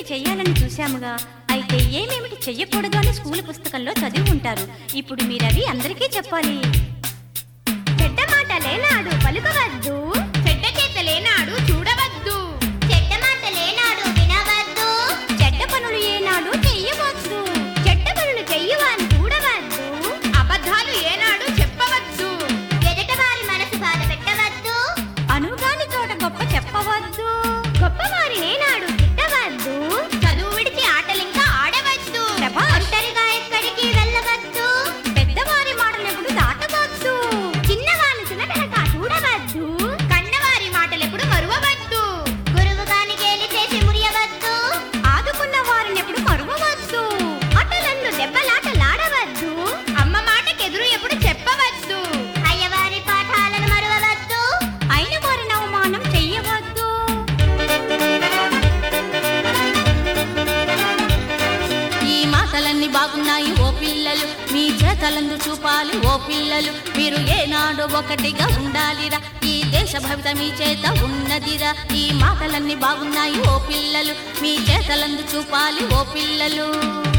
చెయ్యాలని చూశాముగా. అయితే ఏమేమిటి చెయ్యకూడదు అని స్కూల్ పుస్తకంలో చదివి ఉంటారు. ఇప్పుడు మీరవి అందరికీ చెప్పాలి. చెడ్డ మాటలేనాడు పలుకవద్దు, చెడ్డ చేతలేనాడు చూడవద్దు, చెడ్డ మాటలేనాడు వినవద్దు, చెడ్డ పనులు ఏనాడు చెయ్యవద్దు, చెడ్డ పనులు చెయ్యువాని చూడవద్దు, అబద్ధాలు ఏనాడు చెప్పవద్దు, ఎదుటవారి మనసు బాధ పెట్టవద్దు, అనుగాని చోట గొప్ప చెప్పవద్దు, గొప్పవారినేనాడు తిట్టవద్దు, చదువు విడిచి ఆటలింకా ఆడవద్దు, ఒంటరిగా ఎక్కడికి వెళ్ళవద్దు, పెద్దవారి మాటలెప్పుడు దాటవద్దు, చిన్నవాని చులకనగా చూడవద్దు, కన్నవారి మాటలెప్పుడు మరువవద్దు, గురువుగాని గేలి చేసి మురియవద్దు, ఆదుకున్న వారిని ఎప్పుడు మరువవద్దు, అటలన్ను దెబ్బలాటలాడవద్దు, అమ్మ మాటకెదురు ఎప్పుడు చెప్పవద్దు, అయ్యవారి పాఠాలను మరువవద్దు, అయిన వారిని అవమానం చెయ్యవద్దు. ఈ మాటలన్నీ బాగున్నాయి ఓ పిల్లలు, మీ చేతలందు చూపాలి ఓ పిల్లలు. మీరు ఏనాడు ఒకటిగా ఉండాలిరా, ఈ దేశ భవిత మీ చేత ఉన్నదిరా. ఈ మాటలన్నీ బాగున్నాయి ఓ పిల్లలు, మీ చేతలందు చూపాలి ఓ పిల్లలు.